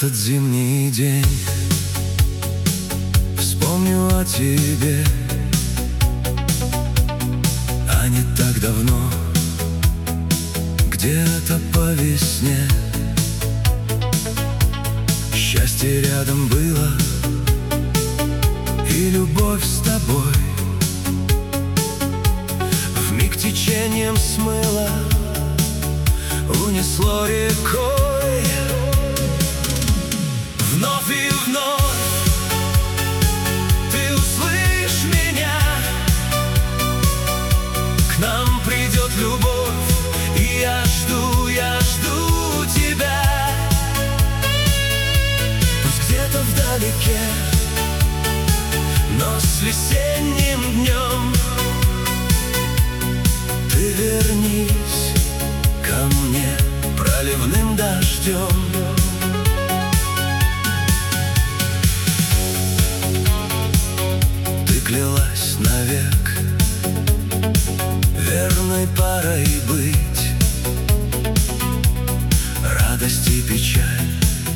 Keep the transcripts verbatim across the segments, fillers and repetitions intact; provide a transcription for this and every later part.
этот зимний день вспомню о тебе, а не так давно, где-то по весне. Счастье рядом было, и любовь с тобой вмиг течением смыло, унесло рекой. Вновь и вновь ты услышь меня, к нам придет любовь, и я жду, я жду тебя. Пусть где-то вдалеке, но с весенним днем ты вернись ко мне проливным дождем. Ты клялась навек верной парой быть, радость и печаль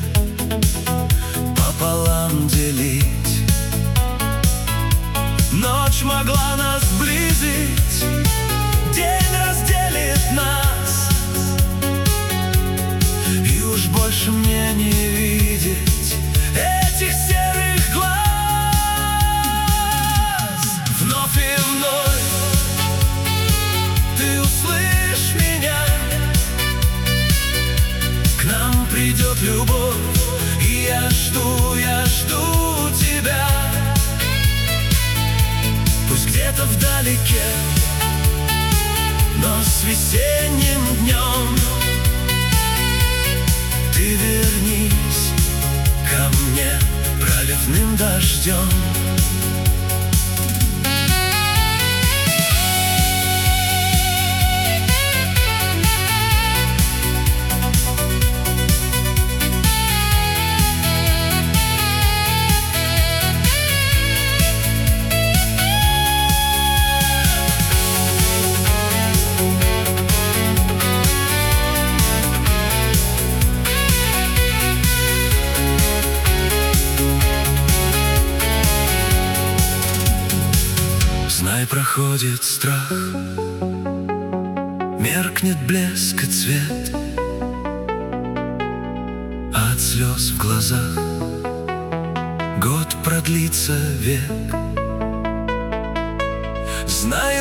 пополам делить. Ночь могла нас сблизить, день разделит нас, и уж больше мне не видеть этих серых глаз. Вновь и вновь ты услышь меня, к нам придет любовь, и я жду, я жду тебя. Пусть где-то вдалеке, но с весенним днем ты вернись ко мне проливным дождем. Знай, проходит страх, меркнет блеск и цвет, а от слез в глазах год продлится век. Знай,